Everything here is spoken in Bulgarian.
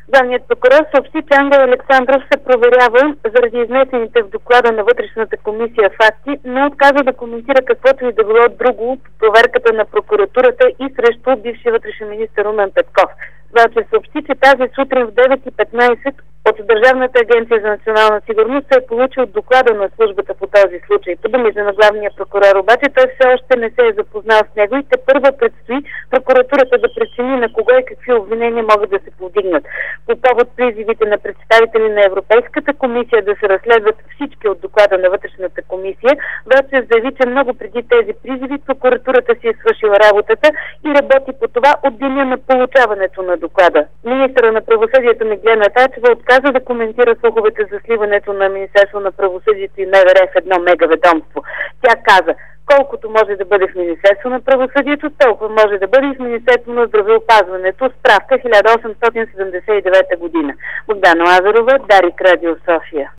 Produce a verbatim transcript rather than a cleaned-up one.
Главният прокурор съобщи, че Ангел Александров се проверява заради изнесените в доклада на вътрешната комисия факти, но отказа да коментира каквото и да било друго по проверката на прокуратурата и срещу бившия вътрешен министър Румен Петков. Вълчев съобщи, че тази сутрин в девет и петнайсет от Държавната агенция за национална сигурност се е получил доклада на службата по този случай. По думите на главния прокурор обаче той все още не се е запознал с него и те първа предстои прокуратурата да прецени на кого и какви обвинения могат да се повдигнат. По повод призивите на представители на Европейската комисия да се разследват всички от доклада на вътрешната комисия, Вълчев заяви, че много преди тези призиви прокуратурата си е свършила работата и работи по това от деня на получаването на доклада. Министъра на правосъдието Меглена Тачева отказа да коментира слуховете за сливането на Министерство на правосъдието и МВР в едно мегаведомство. Тя каза: колкото може да бъде в Министерство на правосъдието, толкова може да бъде и в Министерство на здравеопазването. Справка хиляда осемстотин седемдесет и девета година. Богдана Лазарова, Дарик, Радио София.